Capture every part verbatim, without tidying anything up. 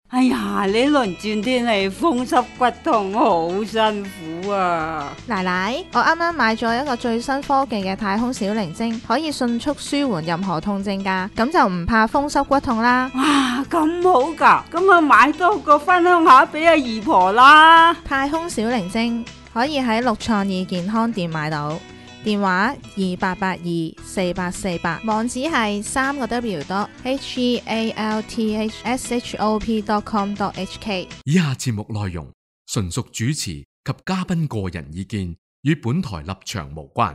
哎呀，呢輪轉天氣風濕骨痛好辛苦啊！ 奶奶，我啱啱買咗一個最新科技嘅太空小靈精，可以迅速舒緩任何痛症㗎，咁就唔怕風濕骨痛啦。 哇，咁好㗎，咁啊買多個分享下俾阿姨婆啦。 太空小靈精可以喺六創意健康店買到。電話二八八二四八四八，網址係三個 W dot H E A L T H S H O P dot com dot H K。 以下節目內容純屬主持及嘉賓個人意見，與本台立場無關。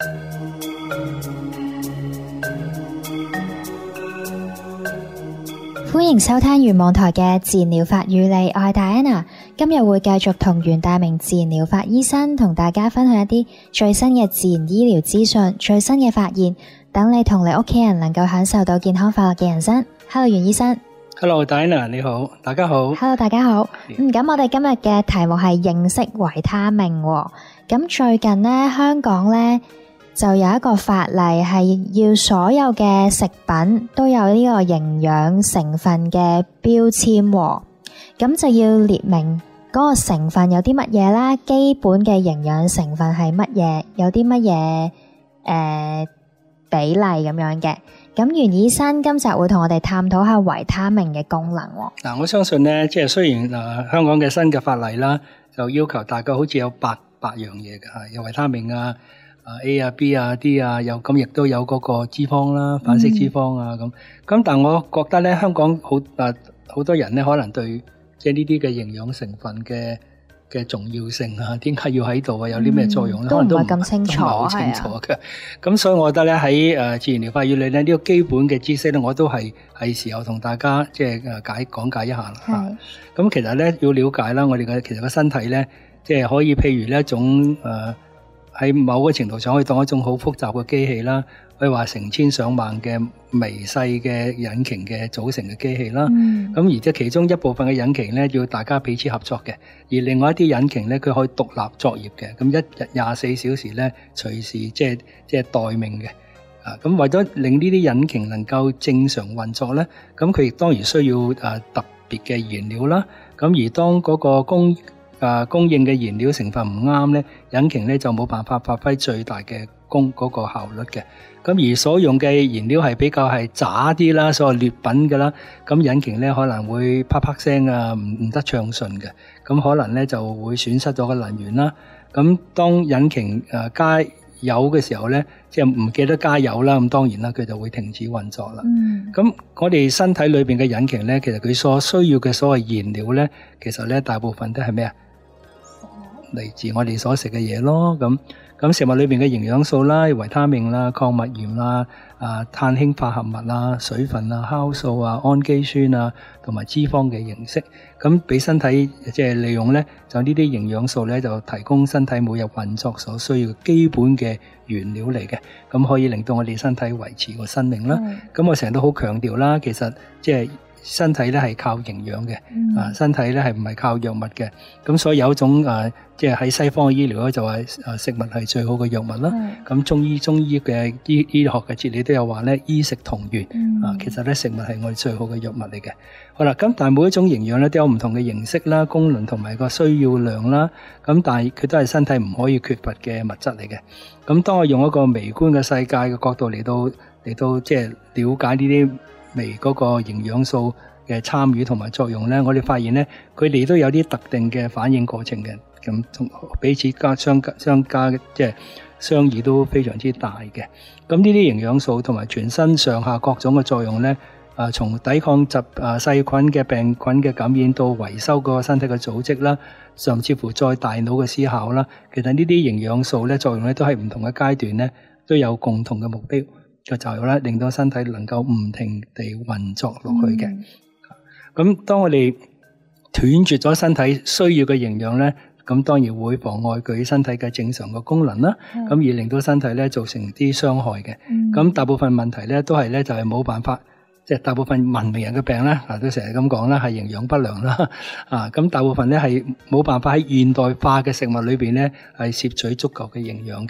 歡迎收聽圓網台嘅自然療法與你，我係 Diana， 今日會繼續同袁大明自然療法醫生同大家分享一啲最新嘅自然醫療資訊、最新嘅發現，等你同你屋企人能夠享受到健康快樂嘅人生。Hello， 袁醫生。 Hello， Diana， 你好，大家好。 Hello， 大家好。嗯，咁我哋今日嘅題目係認識維他命。咁最近呢，香港呢就有一個法例係要所有嘅食品都有呢個營養成分嘅標籤，咁就要列明嗰個成分有啲乜嘢啦，基本嘅營養成分係乜嘢，有啲乜嘢誒比例咁樣嘅。咁袁醫生今集會同我哋探討下維他命嘅功能。 嗱，我相信咧，即係雖然誒、呃、香港嘅新嘅法例啦，就要求大概好似有八八樣嘢嘅吓，有維他命啊。A 啊 B 啊 D 啊，有咁亦都有嗰個脂肪啦，反式脂肪啊咁。咁、嗯、但我覺得咧，香港好啊好多人咧，可能對即係呢啲嘅營養成分嘅嘅重要性啊，點解要喺度啊，有啲咩作用咧、嗯，可能都唔係咁清楚，好清楚嘅。咁所以我覺得咧，喺誒自然療法與你咧呢個基本嘅知識咧，我都係係時候同大家即係誒解講解一下啦。係。咁其實咧要了解啦，我哋嘅其實個身體咧，即係可以譬如呢一種誒。呃喺某個程度上可以當一種好複雜嘅機器啦，可以話成千上萬嘅微細嘅引擎嘅組成嘅機器啦。咁、嗯、而即係其中一部分嘅引擎咧，要大家彼此合作嘅；而另外一啲引擎咧，佢可以獨立作業嘅。咁一日廿四小時咧，隨時即係即係待命嘅。啊，咁為咗令呢啲引擎能夠正常運作咧，咁佢亦當然需要誒特別嘅燃料啦。咁而當嗰個供誒供應嘅燃料成分唔啱咧，引擎咧就冇辦法發揮最大嘅功嗰個效率嘅。咁而所用嘅燃料係比較係渣啲啦，所謂劣品嘅啦，咁引擎咧可能會啪啪聲啊，唔唔得暢順嘅。咁可能咧就會損失咗個能源啦。咁當引擎誒加油嘅時候咧，即係唔記得加油啦，咁當然啦，佢就會停止運作啦。咁、嗯、我哋身體裏邊嘅引擎咧，其實佢所需要嘅所謂燃料咧，其實咧大部分都係咩啊？嚟自我哋所食嘅嘢咯，咁咁食物裏邊嘅營養素啦、維他命啦、礦物鹽啦、啊碳氫化合物啦、水分啊、酵素啊、氨基酸啊，同埋脂肪嘅形式，咁俾身體即係利用咧，就呢啲營養素咧就提供身體每日運作所需要嘅基本嘅原料嚟嘅，咁可以令到我哋身體維持個生命啦。咁、嗯、我成日都好強調啦，其實即係。身體咧係靠營養嘅、嗯，啊，身體咧係唔係靠藥物嘅，咁所以有一種誒，即係喺西方嘅醫療咧就話誒食物係最好嘅藥物啦。咁、嗯、中醫中醫嘅醫醫學嘅哲理都有話咧，醫食同源、嗯，啊，其實咧食物係我哋最好嘅藥物嚟嘅。好啦，咁但係每一種營養咧都有唔同嘅形式啦、功能同埋個需要量啦，咁但係佢都係身體唔可以缺乏嘅物質嚟嘅。咁當我用一個微觀嘅世界嘅角度嚟到嚟到即係了解呢啲微嗰個營養素嘅參與同埋作用咧，我哋發現咧，佢哋都有啲特定嘅反應過程嘅，咁同彼此加相相加即係相異都非常之大嘅。咁呢啲營養素同埋全身上下各種嘅作用咧，啊，從抵抗疾啊細菌嘅病菌嘅感染到維修個身體嘅組織啦，甚至乎再大腦嘅思考啦，其實呢啲營養素咧作用咧都係唔同嘅階段咧都有共同嘅目標。就係咧，令到身體能夠唔停地運作落去嘅。咁、嗯、當我哋斷絕咗身體需要嘅營養咧，咁當然會妨礙佢身體嘅正常嘅功能啦。咁、嗯、而令到身體咧造成啲傷害嘅。咁、嗯、大部分問題咧都係咧就係冇辦法，即係大部分文明人嘅病咧，啊都成日咁講啦，係營養不良啦。啊，咁大部分咧係冇辦法喺現代化嘅食物裏邊咧係攝取足夠嘅營養嘅。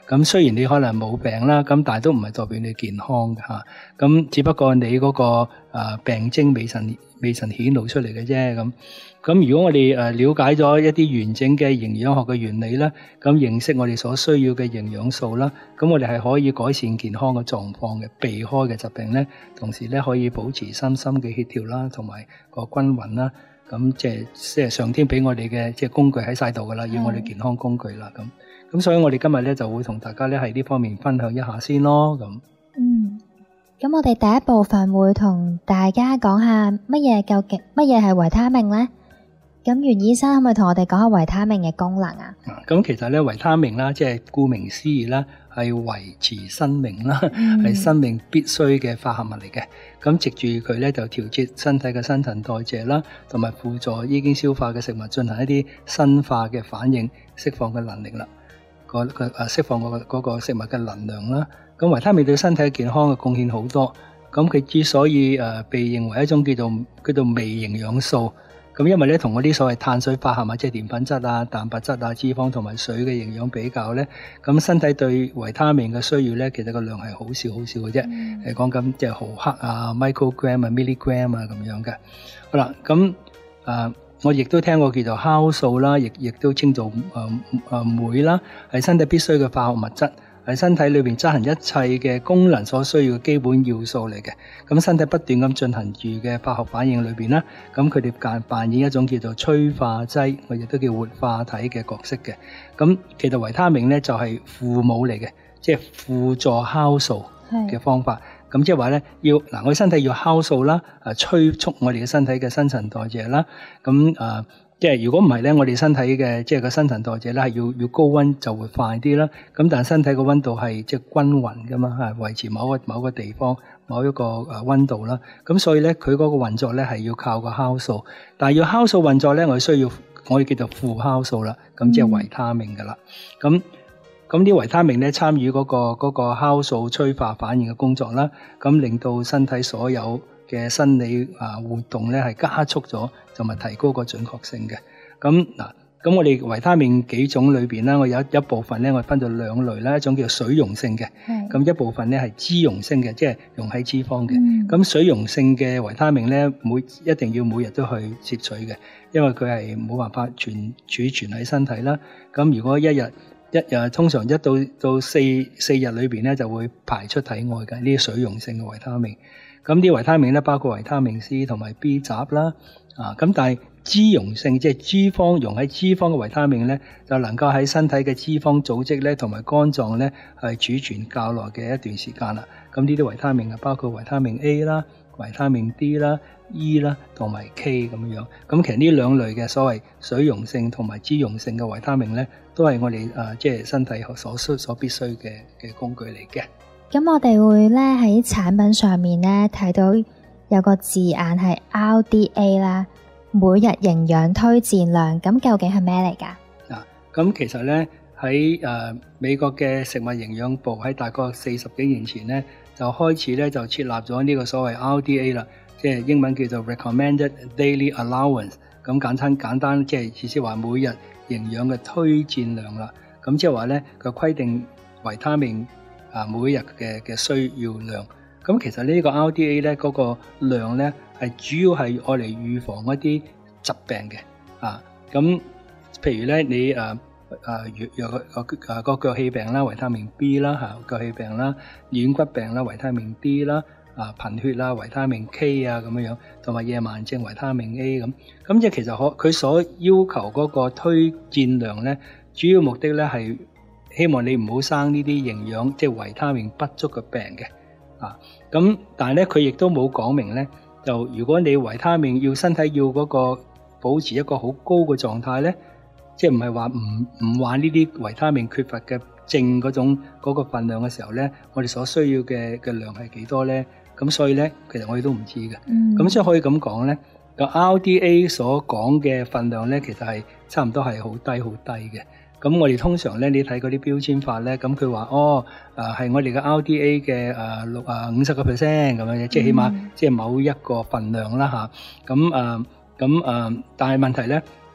咁雖然你可能冇病啦，咁但係都唔係代表你健康嘅嚇。咁只不過你嗰個誒病徵未曾未曾顯露出嚟嘅啫。咁咁如果我哋誒了解咗一啲完整嘅營養學嘅原理啦，咁認識我哋所需要嘅營養素啦，咁我哋係可以改善健康嘅狀況嘅，避開嘅疾病咧，同時咧可以保持身心嘅協調啦，同埋個均勻啦。咁即係即係上天俾我哋嘅即係工具喺晒度噶啦，要我哋健康工具啦。咁咁所以我哋今日咧就會同大家咧喺呢方面分享一下先咯。咁嗯，咁我哋第一部分會同大家講下乜嘢究竟乜嘢係維他命咧？咁袁醫生可唔可以同我哋講下維他命嘅功能啊？ 咁其實咧維他命啦，即係顧名思義啦，係維持生命啦，係、嗯、生命必須嘅化合物嚟嘅。咁藉住佢咧就調節身體嘅新陳代謝啦，同埋輔助已經消化嘅食物進行一啲生化嘅反應，釋放嘅能力啦。個個誒釋放嗰個嗰個食物嘅能量啦。咁維他命對身體健康嘅貢獻好多。咁佢之所以誒被認為一種叫做叫做微營養素。咁因為咧，同嗰啲所謂碳水化合物，即係澱粉質啊、蛋白質啊、脂肪同埋水嘅營養比較咧，咁身體對維他命嘅需要咧，其實個量係好少好少嘅啫，係講緊即係毫克啊、microgram 啊、milligram 啊咁樣嘅。好啦，咁誒、呃，我亦都聽過叫做酵素啦，亦亦都稱做誒誒酶啦，係身體必須嘅化學物質。喺身體裏邊執行一切嘅功能所需要嘅基本要素嚟嘅，咁身體不斷咁進行住嘅化學反應裏邊啦，咁佢哋扮扮演一種叫做催化劑，我亦都叫活化體嘅角色嘅。咁其實維他命咧就係父母嚟嘅，即係輔助酵素嘅方法。咁即係話咧，要嗱我哋身體要酵素啦，啊催促我哋嘅身體嘅新陳代謝啦，咁啊。即係如果唔係咧，我哋身體嘅即係個新陳代謝咧係要要高溫就會快啲啦。咁但係身體個溫度係即係均勻噶嘛，係維持某個某個地方某一個誒溫度啦。咁所以咧佢嗰個運作咧係要靠個酵素，但係要酵素運作咧，我哋需要我哋叫做副酵素啦。咁即係維他命噶啦。咁咁啲維他命咧參與嗰個嗰個酵素催化反應嘅工作啦，咁令到身體所有嘅生理啊活動咧係加速咗，同埋提高個準確性嘅。咁嗱，咁我哋維他命幾種裏邊咧，我有一部分咧，我分咗兩類啦，一種叫水溶性嘅，咁一部分咧係脂溶性嘅，即係溶喺脂肪嘅。咁、嗯、水溶性嘅維他命咧，每一定要每日都去攝取嘅，因為佢係冇辦法存儲存喺身體啦。咁如果一日一日通常一到到四四日裏邊咧，就會排出體外嘅呢啲水溶性嘅維他命。咁啲維他命咧，包括維他命 C 同埋 B 集啦，啊咁但係脂溶性即係脂肪溶喺脂肪嘅維他命咧，就能夠喺身體嘅脂肪組織咧同埋肝臟咧係儲存較耐嘅一段時間啦。咁呢啲維他命啊，包括維他命 A 啦、維他命 D 啦、E 啦同埋 K 咁樣。咁其實呢兩類嘅所謂水溶性同埋脂溶性嘅維他命咧，都係我哋誒即係身體所需所必須嘅嘅工具嚟嘅。 咁我哋會咧喺產品上面咧睇到有個字眼係 R D A 啦，每日營養推薦量，咁究竟係咩嚟㗎？ 嗱，咁其實咧喺誒美國嘅食物營養部喺大概四十幾年前咧就開始咧就設立咗呢個所謂 R D A 啦，即係英文叫做 Recommended Daily Allowance， 咁簡單簡單即係意思話每日營養嘅推薦量啦。咁即係話咧佢規定維他命啊，每日嘅嘅需要量，咁其實呢個 R D A 咧嗰個量咧係主要係愛嚟預防一啲疾病嘅，啊，咁譬如咧你誒誒若若個誒個腳氣病啦，維他命 B 啦嚇，腳氣病啦，軟骨病啦，維他命 D 啦，啊貧血啦，維他命 K 啊咁樣樣，同埋夜盲症維他命 A 咁，咁即係其實可佢所要求嗰個推薦量咧，主要目的咧係希望你唔好生呢啲營養即係維他命不足嘅病嘅，啊咁但係咧佢亦都冇講明咧，就如果你維他命要身體要嗰個保持一個好高嘅狀態咧，即係唔係話唔唔話呢啲維他命缺乏嘅症嗰種嗰個份量嘅時候咧，我哋所需要嘅嘅量係幾多咧？咁所以咧，其實我哋都唔知嘅。咁、嗯、所以可以咁講咧，個 R D A 所講嘅份量咧，其實係差唔多係好低好低嘅。咁我哋通常咧，你睇嗰啲標籤法咧，咁佢話哦，誒、呃、係我哋嘅 R D A 嘅誒六啊五十個 percent 咁樣嘅，即係起碼即係某一個份量啦嚇。咁誒咁誒，但係問題咧，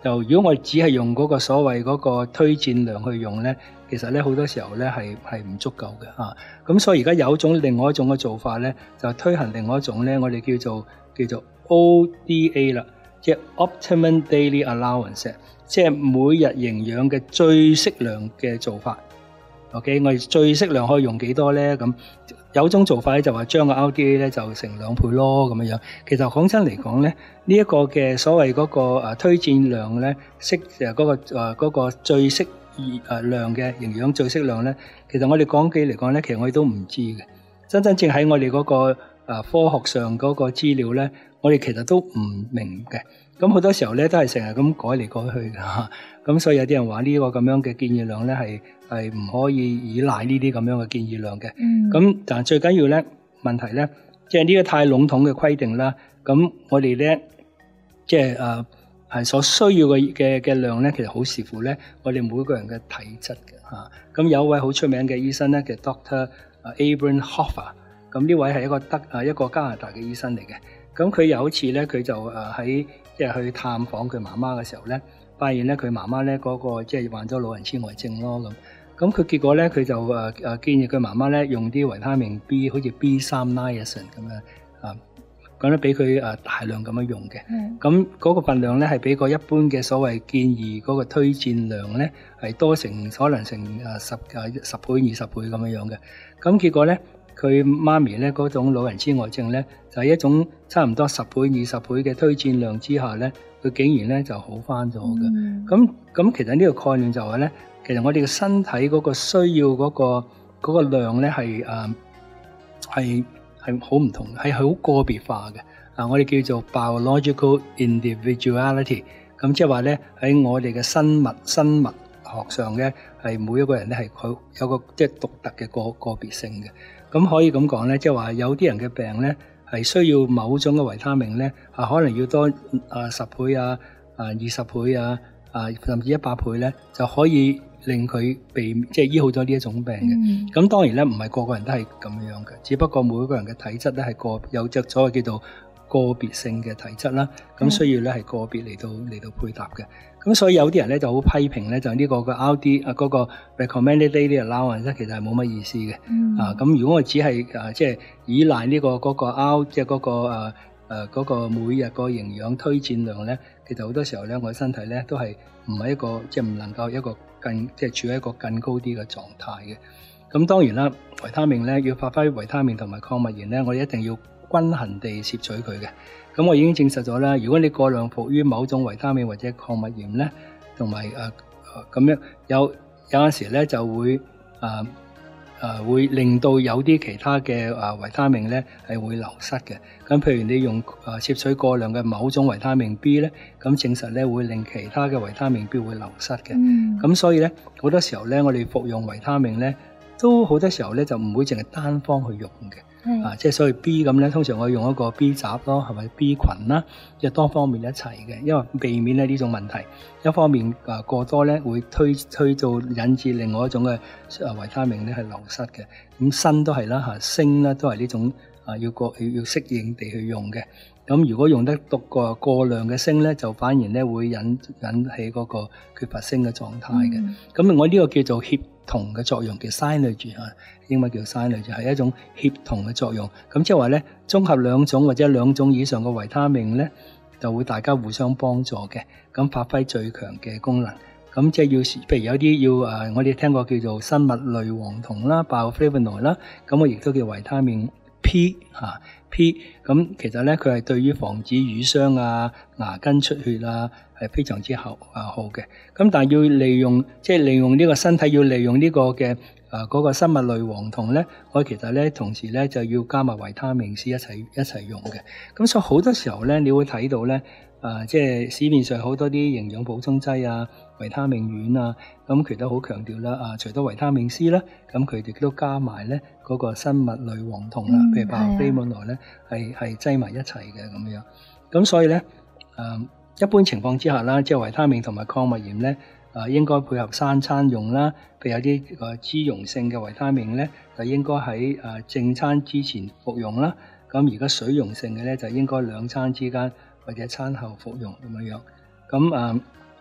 就如果我只係用嗰個所謂嗰個推薦量去用咧，其實咧好多時候咧係係唔足夠嘅嚇。咁、啊、所以而家有一種另外一種嘅做法咧，就推行另外一種咧，我哋叫做叫做 O D A 啦，即係 Optimum Daily Allowance， 即係每日營養嘅最適量嘅做法。OK， 我哋最適量可以用幾多咧？咁有種做法咧就話將個 O D A 咧就成兩倍咯咁樣樣。其實講真嚟講咧，呢、這、一個嘅所謂嗰個誒推薦量咧，適誒嗰個誒嗰個最適誒量嘅營養最適量咧，其實我哋講起嚟講咧，其實我哋都唔知嘅。真真正喺我哋嗰個誒科學上嗰個資料咧，我哋其實都唔明嘅。咁好多時候咧都係成日咁改嚟改去嘅嚇。咁所以有啲人話呢個咁樣嘅建議量咧係係唔可以依賴呢啲咁樣嘅建議量嘅。咁、嗯、但係最緊要咧問題咧，即係呢個太籠統嘅規定啦。咁我哋咧即係誒係所需要嘅嘅嘅量咧，其實好視乎咧我哋每個人嘅體質嘅嚇。咁有一位好出名嘅醫生咧，叫 Doctor Abraham Hoffa。咁呢位係一個德誒一個加拿大嘅醫生嚟嘅。咁佢有一次咧，佢就誒喺即係去探訪佢媽媽嘅時候咧，發現咧佢媽媽咧嗰個即係患咗老人痴呆症咯咁。咁佢結果咧，佢就誒誒建議佢媽媽咧用啲維他命 B， 好似 B 三 niacin 咁樣啊，咁咧俾佢誒大量咁樣用嘅。咁嗰個份量咧係比個一般嘅所謂建議嗰個推薦量咧係多成可能成誒十誒十倍、二十倍咁樣樣嘅。咁結果咧，佢媽咪咧嗰種老人痴呆症咧，就係一種差唔多十倍、二十倍嘅推薦量之下咧，佢竟然咧就好翻咗嘅。咁咁、嗯、其實呢個概念就係咧，其實我哋嘅身體嗰個需要嗰、嗰個嗰個量咧係誒係係好唔同，係好個別化嘅。啊，我哋叫做 biological individuality。咁即係話咧喺我哋嘅生物生物學上咧，係每一個人咧係佢有個即係獨特嘅個個別性嘅。咁可以咁講咧，即係話有啲人嘅病咧係需要某種嘅維他命咧，啊可能要多啊十倍啊、啊二十倍啊、啊甚至一百倍咧，就可以令佢避即係醫好咗呢一種病嘅。咁、嗯、當然咧，唔係個個人都係咁樣嘅，只不過每個人嘅體質咧係個有隻所謂叫做個別性嘅體質啦，咁需要咧係個別嚟到嚟到配搭嘅。咁所以有啲人咧就好批評咧，就呢個嘅 R D 啊嗰個 recommended daily allowance 咧，其實係冇乜意思嘅。嗯、啊，咁如果我只係啊即係依賴呢個嗰個 R 即係嗰個誒誒嗰個每日個營養推薦量咧，其實好多時候咧，我嘅身體咧都係唔係一個即係唔能夠一個更即係處喺一個更高啲嘅狀態嘅。咁當然啦，維他命咧要發揮維他命同埋礦物鹽咧，我哋一定要均衡地攝取佢嘅。咁我已經證實咗啦，如果你過量服於某種維他命或者礦物鹽咧，同埋誒咁樣有有陣時咧就會誒誒、呃呃、會令到有啲其他嘅誒維他命咧係會流失嘅。咁譬如你用誒攝取過量嘅某種維他命 B 咧，咁證實咧會令其他嘅維他命 B 會流失嘅。咁、嗯、所以咧好多時候咧，我哋服用維他命咧，都好多時候咧就唔會淨係單方去用嘅。嗯、啊，即係所謂 B 咁咧，通常我用一個 B 集咯，係咪 B 群啦，即係多方面一齊嘅，因為避免咧呢種問題。一方面啊過多咧，會推推到引致另外一種嘅啊維他命咧係流失嘅。咁鋅都係啦嚇，鋅咧都係呢種啊要過要要適應地去用嘅。咁如果用得多過過量嘅鋅咧，就反而咧會引引起嗰個缺乏鋅嘅狀態嘅。咁、嗯、我呢個叫做協同嘅作用，叫 synergy 啊，英文叫 synergy， 係一種協同嘅作用。咁即係話咧，綜合兩種或者兩種以上嘅維他命咧，就會大家互相幫助嘅，咁發揮最強嘅功能。咁即係要，譬如有啲要誒，我哋聽過叫做生物類黃酮啦、bioflavonoid 啦，咁我亦都叫維他命 P 嚇 P。咁其實咧，佢係對於防止瘀傷啊、牙根出血啊，係非常之好啊好嘅。咁但係要利用，即係利用呢個身體要利用呢個嘅誒嗰個生物類黃酮咧，我其實咧同時咧就要加埋維他命 C 一齊一齊用嘅。咁所以好多時候咧，你會睇到咧。啊，即係市面上好多啲營養補充劑啊、維他命丸啊，咁佢都好強調啦。啊，除咗維他命 C 啦，咁佢哋都加埋咧嗰個生物類黃酮啦，譬、嗯、如 bioflavonoid 咧，係係擠埋一齊嘅咁樣。咁所以咧，誒一般情況之下啦，即係維他命同埋礦物鹽咧，啊應該配合三餐用啦。譬如有啲誒脂溶性嘅維他命咧，就應該喺誒正餐之前服用啦。咁而家水溶性嘅咧，就應該兩餐之間，或者餐後服用咁樣樣，咁啊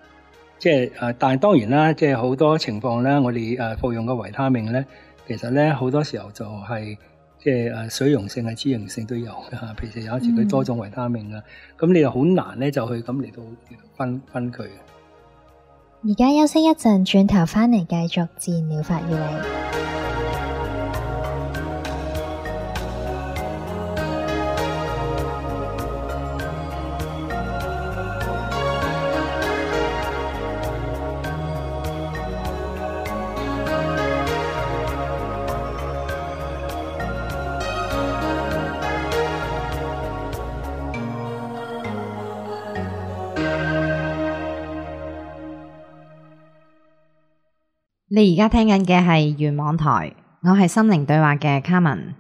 即係誒，但係當然啦，即係好多情況咧，我哋誒服用嘅維他命咧，其實咧好多時候就係、是。即係誒水溶性啊、脂溶性都有嘅嚇，譬如有時佢多種維他命啊，咁、嗯、你又好難咧就去咁嚟到分分佢。 而家休息一陣，轉頭翻嚟繼續自然療法與你。 你而家聽緊嘅係圓網台，我係心靈對話嘅卡文。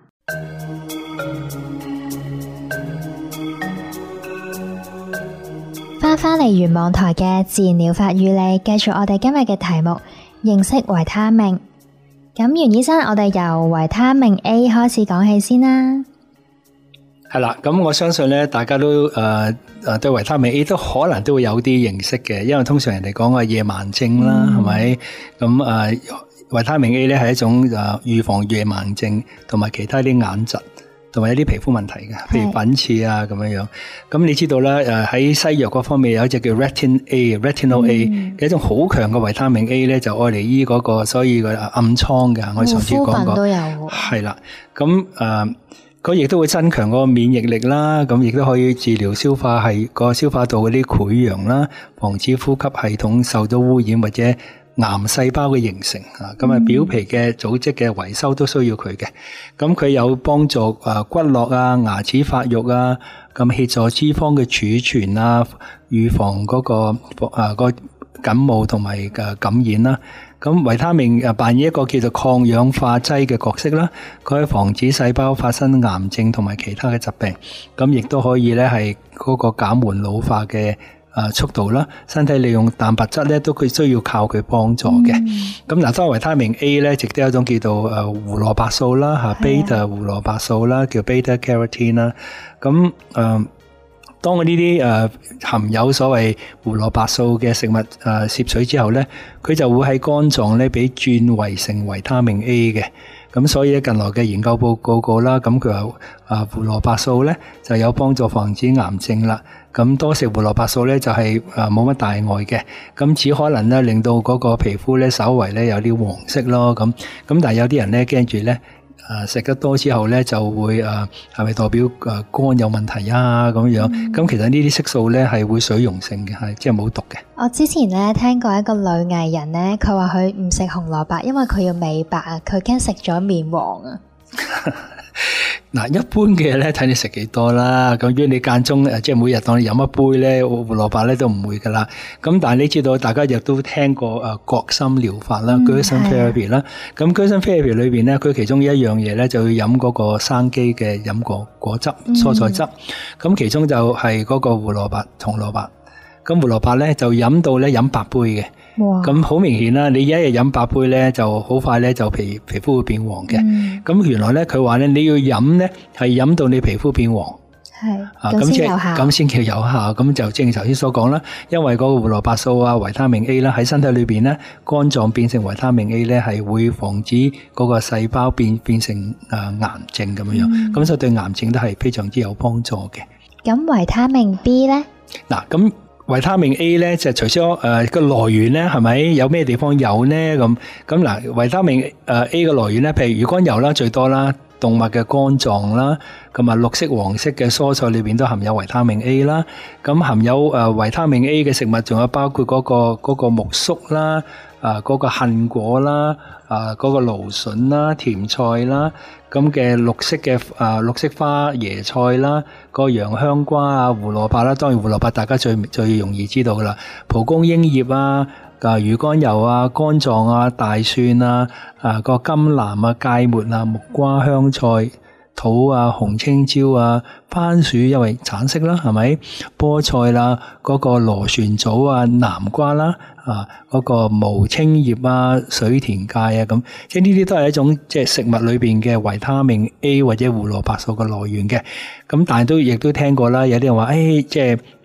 翻返嚟圓網台嘅自然療法與你，繼續我哋今日嘅題目，認識維他命。咁袁醫生，我哋由維他命 A 開始講起先啦。 係啦，咁我相信咧，大家都誒誒、呃、對維他命 A 都可能都會有啲認識嘅，因為通常人哋講嘅夜盲症啦，係咪、嗯？咁誒、呃、維他命 A 咧係一種誒預、呃、防夜盲症同埋其他啲眼疾同埋一啲皮膚問題嘅，譬如粉刺啊咁樣樣。咁你知道咧，誒喺西藥嗰方面有一隻叫 Retin A、Retinol A 嘅、嗯、一種好強嘅維他命 A 咧，就愛嚟醫嗰個所以嘅暗瘡嘅。我上次講過， 都有係啦，咁誒。佢亦都會增強個免疫力啦，咁亦都可以治療消化係個消化道嗰啲潰瘍啦，防止呼吸系統受到污染或者癌細胞嘅形成啊。咁啊，表皮嘅組織嘅維修都需要佢嘅。咁佢有幫助啊骨骼啊、牙齒發育啊，咁協助脂肪嘅儲存啊，預防嗰個啊個感冒同埋嘅感染啦。咁維他命誒扮演一個叫做抗氧化劑嘅角色啦，佢可以防止細胞發生癌症同埋其他嘅疾病，咁亦都可以咧係嗰個減緩老化嘅誒速度啦。身體利用蛋白質咧都佢需要靠佢幫助嘅。咁嗱、嗯，當維他命 A 咧，亦都有一種叫做誒胡蘿蔔素啦嚇，beta 胡蘿蔔素啦，叫 beta carotene 啦。咁誒。當我呢啲誒含有所謂胡蘿蔔素嘅食物誒攝取之後咧，佢就會喺肝臟咧俾轉為成維他命 A 嘅。咁所以咧近來嘅研究報告告啦，咁佢話啊胡蘿蔔素咧就有幫助防止癌症啦。咁多食胡蘿蔔素咧就係誒冇乜大礙嘅，咁只可能咧令到嗰個皮膚咧稍為咧有啲黃色咯。咁咁但係有啲人咧驚住咧。誒食得多之後咧，就會誒係咪代表誒肝有問題啊？咁樣咁、嗯、其實呢啲色素咧係會水溶性嘅，係即係冇毒嘅。 我之前咧聽過一個女藝人咧，佢話佢唔食紅蘿蔔，因為佢要美白啊，佢驚食咗面黃啊。 嗱，一般嘅咧睇你食幾多啦。咁如果你間中誒，即係每日當你飲一杯咧胡蘿蔔咧都唔會噶啦。咁但係你知道，大家亦都聽過誒葛森療法啦 Gerson therapy 啦。咁 Gerson therapy 裏邊咧，佢其中一樣嘢咧就要飲嗰個生機嘅飲果果汁、蔬菜汁。咁、嗯、其中就係嗰個胡蘿蔔、紅蘿蔔。咁胡蘿蔔咧就飲到咧飲八杯嘅。咁好明顯啦，你一日飲八杯咧，就好快咧就皮皮膚會變黃嘅。咁、嗯、原來咧佢話咧你要飲咧係飲到你皮膚變黃，係啊咁先有效，咁先叫有效。咁就正如頭先所講啦，因為嗰個胡蘿蔔素啊、維他命 A 啦喺身體裏邊咧，肝臟變成維他命 A 咧係會防止嗰個細胞變變成誒癌症咁樣樣。咁、嗯、所以對癌症都係非常之有幫助嘅。咁維他命 B 咧？嗱咁。維他命 A 咧就除咗誒個來源咧係咪有咩地方有咧咁咁嗱？維他命誒 A 嘅來源咧，譬如魚肝油啦最多啦，動物嘅肝臟啦，咁啊綠色黃色嘅蔬菜裏邊都含有維他命 A 啦。咁含有誒維他命 A 嘅食物仲有包括嗰個嗰個苜蓿啦，啊嗰個杏果啦，啊嗰個蘆筍啦、甜菜啦。咁嘅綠色嘅啊綠色花椰菜啦，個洋香瓜啊、胡蘿蔔啦，當然胡蘿蔔大家最最容易知道噶啦，蒲公英葉啊、啊魚肝油啊、肝臟啊、大蒜啊、啊個甘藍啊、芥末啊、木瓜、香菜、桃啊、紅青椒啊、番薯因為橙色啦，係咪？菠菜啦，嗰、那個螺旋藻啊、南瓜啦。啊！嗰、那個毛青葉啊、水田芥啊，咁即係呢啲都係一種即係食物裏邊嘅維他命 A 或者胡蘿蔔素嘅來源嘅。咁但係都亦都聽過啦，有啲人話誒，即係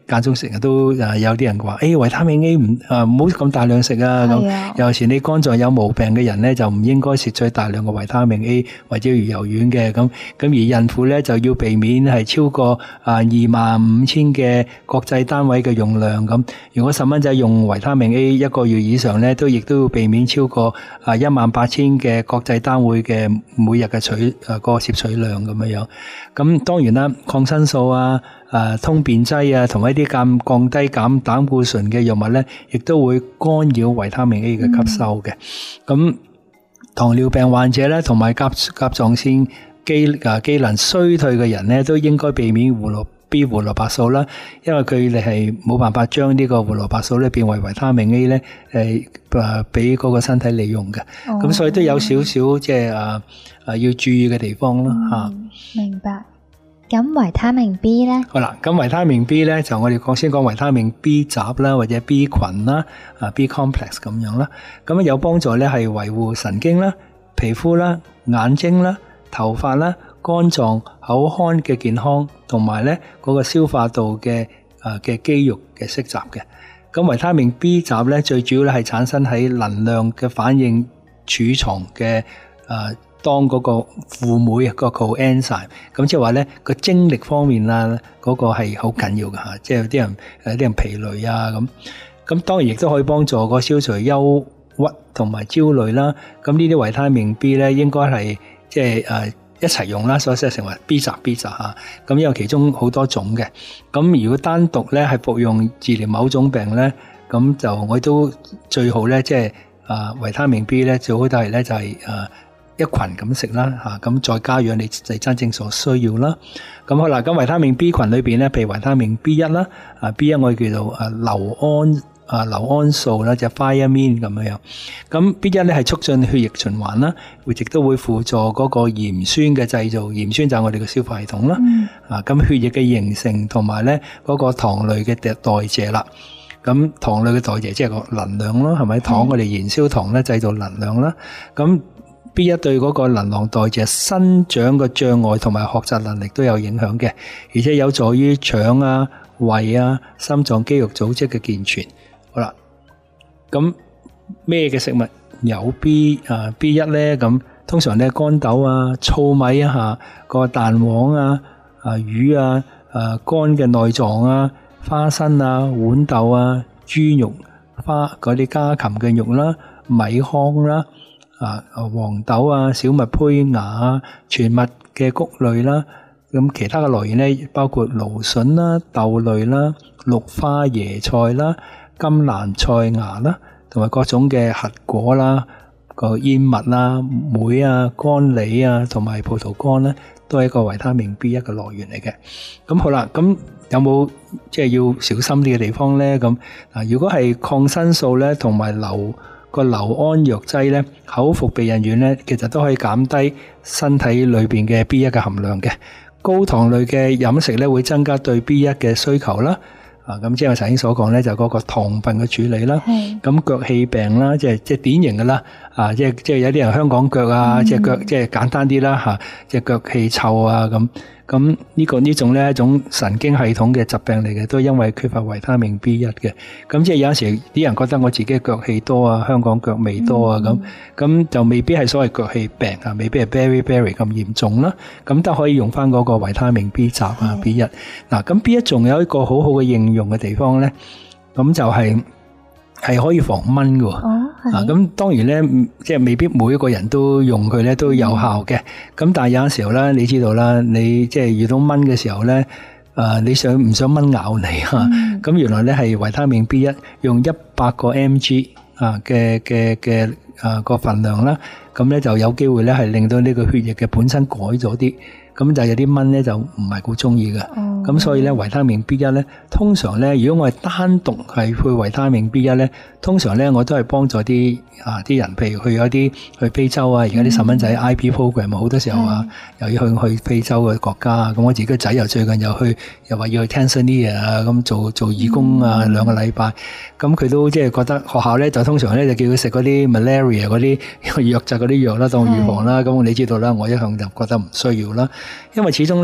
間中成日都誒有啲人話，誒、哎、維他命 A 唔誒唔好咁大量食啊，咁尤其是你肝臟有毛病嘅人咧，就唔應該攝取大量嘅維他命 A 或者魚油丸嘅，咁咁而孕婦咧就要避免係超過啊二萬五千嘅國際單位嘅用量，咁如果細蚊仔用維他命 A 一個月以上咧，都亦都要避免超過啊一萬八千嘅國際單位嘅每日嘅取誒嗰個攝取量咁樣樣。咁當然啦，抗生素啊、誒通便劑啊，同埋一啲降降低減膽固醇嘅藥物咧，亦都會干擾維他命 A 嘅吸收嘅。咁、嗯、糖尿病患者咧，同埋甲甲狀腺機誒機能衰退嘅人咧，都應該避免胡蘿 B 胡蘿蔔素啦，因為佢哋係冇辦法將呢個胡蘿蔔素咧變為維他命 A 咧，誒誒俾嗰個身體利用嘅。咁、哦、所以都有少少即係誒誒要注意嘅地方啦嚇。 嗯、明白。咁維他命 B 咧？ 好啦，咁維他命 B 咧就我哋講先講維他命 B 集啦，或者 B 群啦，啊 B complex 咁樣啦。咁有幫助咧係維護神經啦、皮膚啦、眼睛啦、頭髮啦、肝臟、口腔嘅健康，同埋咧嗰個消化道嘅誒嘅肌肉嘅息集嘅。咁維他命 B 集咧最主要咧係產生喺能量嘅反應儲藏嘅誒。呃當嗰個輔酶個 coenzyme， 咁即係話咧個精力方面啊，嗰個係好緊要嘅嚇，即係有啲人有啲人疲累啊咁，咁當然亦都可以幫助個消除憂鬱同埋焦慮啦。咁呢啲維他命 B 咧應該係即係誒一齊用啦，所以成為 B 集 B 集嚇。咁因為其中好多種嘅，咁如果單獨咧係服用治療某種病咧，咁就我都最好咧即係誒維他命 B 咧最好都係咧就係誒。一群咁食啦嚇，咁再加養你就真正所需要啦。咁好啦，咁維他命 B 群裏邊咧，譬如維他命 B 一啦，啊 B 一我哋叫做啊硫胺啊硫胺素啦，就 thiamine 咁樣樣。咁 B 一咧係促進血液循環啦，會亦都會輔助嗰個鹽酸嘅製造，鹽酸就係我哋嘅消化系統啦。嗯、啊咁血液嘅形成同埋咧嗰個糖類嘅代謝啦。咁糖類嘅代謝即係個能量咯，係咪？糖我哋燃燒糖咧製造能量啦。咁B 一對嗰個能量代謝、生長嘅障礙同埋學習能力都有影響嘅，而且有助於腸啊、胃啊、心臟肌肉組織嘅健全。好啦，咁咩嘅食物有 B 啊 B 一咧？咁通常咧乾豆啊、糙米啊、嚇個蛋黃啊、啊魚啊、啊乾嘅內臟啊、花生啊、豌豆啊、豬肉、花嗰啲家禽嘅肉啦、米糠啦。啊，黃豆啊、小麥胚芽啊、全麥嘅穀類啦，咁其他嘅來源咧，包括蘆筍啦、豆類啦、綠花椰菜啦、甘藍菜芽啦，同埋各種嘅核果啦、個燕麥啦、梅啊、甘梨啊，同埋葡萄乾咧，都係一個維他命 B 一嘅來源嚟嘅。咁好啦，咁有冇即係要小心啲嘅地方咧？咁嗱，如果係抗生素咧，同埋硫個硫胺藥劑咧，口服避孕丸咧，其實都可以減低身體裏邊嘅 B 一嘅含量嘅。高糖類嘅飲食咧，會增加對 B 一嘅需求啦。啊，咁即係我頭先所講咧，就嗰個糖分嘅處理啦。咁腳氣病啦，即係即係典型嘅啦。啊，即係即係有啲人香港腳啊，隻腳即係簡單啲啦嚇，隻腳氣臭啊咁。咁呢個呢種咧係一種神經系統嘅疾病嚟嘅，都因為缺乏維他命 B 一嘅。咁即係有陣時啲人覺得我自己腳氣多啊，香港腳味多啊咁，咁、嗯、就未必係所謂腳氣病啊，未必係 very very 咁嚴重啦。咁都可以用翻嗰個維他命 B 集啊 B 一。嗱，咁 B 一仲有一個好好嘅應用嘅地方咧，咁就係、是。係可以防蚊嘅，哦、啊咁當然咧，即係未必每一個人都用佢咧都有效嘅。咁、嗯、但係有陣時候咧，你知道啦，你即係遇到蚊嘅時候咧，誒、呃，你想唔想蚊咬你啊？咁、嗯、原來咧係維他命 B 一用一百個 mg 啊嘅嘅嘅誒個份量啦，咁咧就有機會咧係令到呢個血液嘅本身改咗啲。咁就有啲蚊咧就唔係好中意嘅，咁、oh. 所以咧維他命 B 一咧，通常咧如果我係單獨係配維他命 B 一咧，通常咧我都係幫助啲啊啲人，譬如去咗啲去非洲啊，而家啲細蚊仔 I P program 好多時候啊，又要去去非洲嘅國家啊，咁我自己個仔又最近又去，又話要去 Tanzania 啊，咁做做義工啊、mm. 兩個禮拜，咁佢都即係覺得學校咧就通常咧就叫佢食嗰啲 malaria 嗰啲瘧疾嗰啲藥啦，當預防啦，咁你知道啦，我一向就覺得唔需要啦。因為始終咧，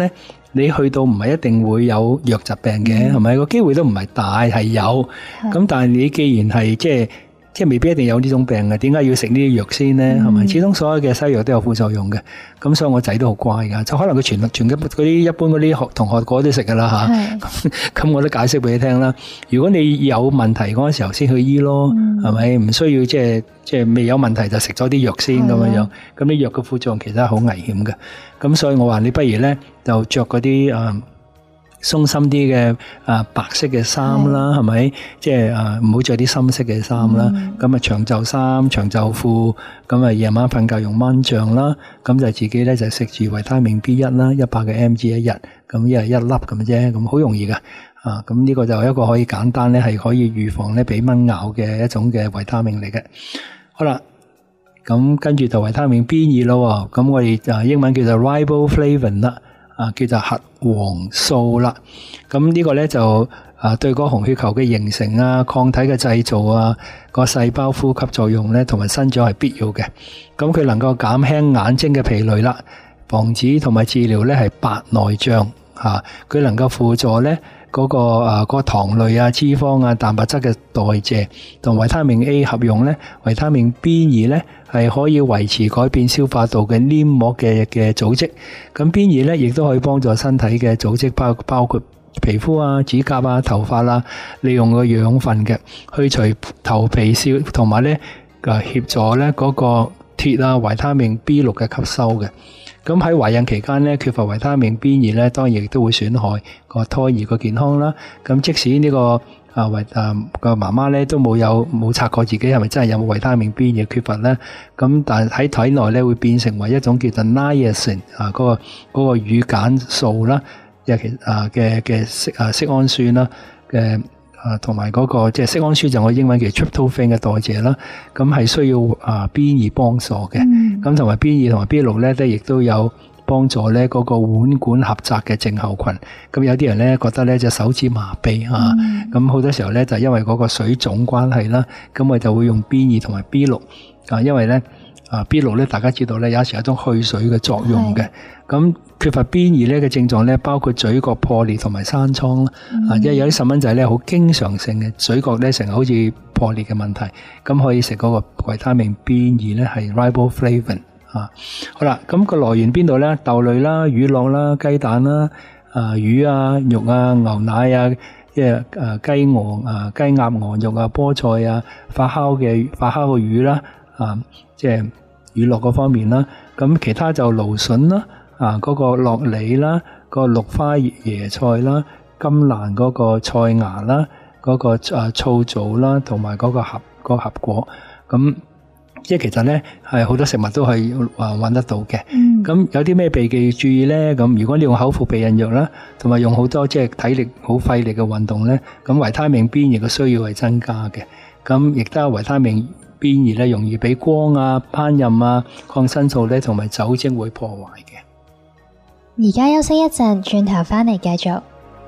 你去到唔係一定會有瘧疾病嘅，係咪？個機會都唔係大，係有。咁但係你既然係即係即係未必一定有呢種病嘅，點解要食呢啲藥先咧？係咪？始終所有嘅西藥都有副作用嘅。咁所以我仔都好乖噶，就可能佢全全嗰啲一般嗰啲學同學嗰啲食噶啦吓。咁我都解釋俾你聽啦。如果你有問題嗰陣時候先去醫咯，係咪？唔需要即係即係未有問題就食咗啲藥先咁樣樣。咁啲藥嘅副作用其實係好危險嘅。咁所以我話你不如咧就着嗰啲誒鬆心啲嘅啊白色嘅衫啦，係咪？即係啊唔好着啲深色嘅衫啦。咁啊長袖衫、長袖褲，咁啊夜晚瞓覺用蚊帳啦。咁就自己咧就食住維他命 B 一啦，一百嘅 mg 一日，咁一日一粒咁啫，咁好容易噶。啊，咁呢個就係一個可以簡單咧，係可以預防咧俾蚊咬嘅一種嘅維他命嚟嘅。好啦。咁跟住就維他命 B 二咯，咁我哋就英文叫做 riboflavin 啦，啊叫做核黃素啦。咁呢個咧就啊對個紅血球嘅形成啊、抗體嘅製造啊、個細胞呼吸作用咧同埋生長係必要嘅。咁佢能夠減輕眼睛嘅疲累啦，防止同埋治療咧係白內障吓，佢能夠輔助咧。嗰、那個啊、那個糖類啊、脂肪啊、蛋白質嘅代謝，同維他命 A 合用咧，維他命 B 二咧係可以維持改變消化道嘅黏膜嘅嘅組織。咁 B 二咧亦都可以幫助身體嘅組織，包包括皮膚啊、指甲啊、頭髮啦、啊，利用個養分嘅去除頭皮屑，同埋咧啊協助咧嗰個鐵啊、維他命 B 六嘅吸收嘅。咁喺懷孕期間咧，缺乏維他命 B 二咧，當然亦都會損害個胎兒個健康啦。咁即使呢、這個啊維啊個媽媽咧都冇有冇察覺自己係咪真係有冇維他命 B 二缺乏咧？咁但係喺體內咧會變成為一種叫做 niacin 啊嗰、那個嗰、那個乳鹼素啦，尤其啊嘅嘅色啊色氨酸啦嘅。啊，同埋嗰個即係色氨酸就我英文叫 tryptophan 嘅代謝啦，咁係需要啊 B 二幫助嘅，咁同埋 B 二同埋 B 六咧，都亦都有幫助咧嗰個腕管狹窄嘅症候群。咁有啲人咧覺得咧隻手指麻痹嚇，咁好、嗯、多時候咧就因為嗰個水腫關係啦，咁我就會用 B 二同埋 B 六啊，因為咧啊 B 六咧大家知道咧有時有一種去水嘅作用嘅，咁。缺乏 B 二咧嘅症狀咧，包括嘴角破裂同埋生瘡啦。啊、嗯，因為有啲細蚊仔咧好經常性嘅嘴角咧成日好似破裂嘅問題，咁可以食嗰個維他命 B 二咧係 riboflavin 啊。好啦，咁、那個來源邊度咧？豆類啦、乳酪啦、雞蛋啦、啊魚啊、肉啊、牛奶啊，即係誒雞鵝啊、雞鴨鵝肉啊、菠菜啊、發酵嘅發酵嘅魚啦，啊，即係乳酪嗰方面啦。咁其他就蘆筍啦。啊！嗰、那個樂梨啦，嗰、那個綠花椰菜啦，金蘭嗰個菜芽啦，嗰、那個啊醋棗啦，同埋嗰個合、那個合果，咁即係其實咧係好多食物都係啊揾得到嘅。咁、嗯、有啲咩避忌注意咧？咁如果你用口服避孕藥啦，同埋用好多即係體力好費力嘅運動咧，咁維他命 B 二嘅需要係增加嘅。咁亦都有維他命 B 二咧，容易俾光啊、烹飪啊、抗生素咧同埋酒精會破壞嘅。 而家休息一陣，轉頭返嚟繼續。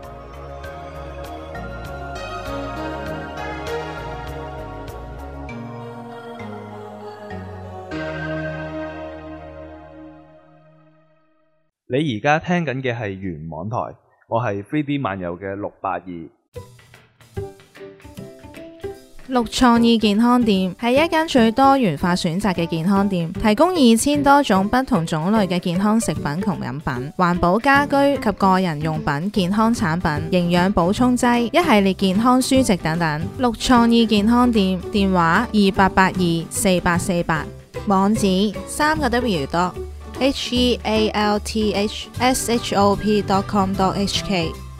你而家聽緊嘅係原網台，我係 three D 漫遊嘅六八二。 綠創意健康店係一間最多元化選擇嘅健康店，提供二千多種不同種類嘅健康食品同飲品、環保家居及個人用品、健康產品、營養補充劑、一系列健康書籍等等。綠創意健康店電話二八八二四八四八，網址三個 W dot H E A L T H S H O P dot com dot H K。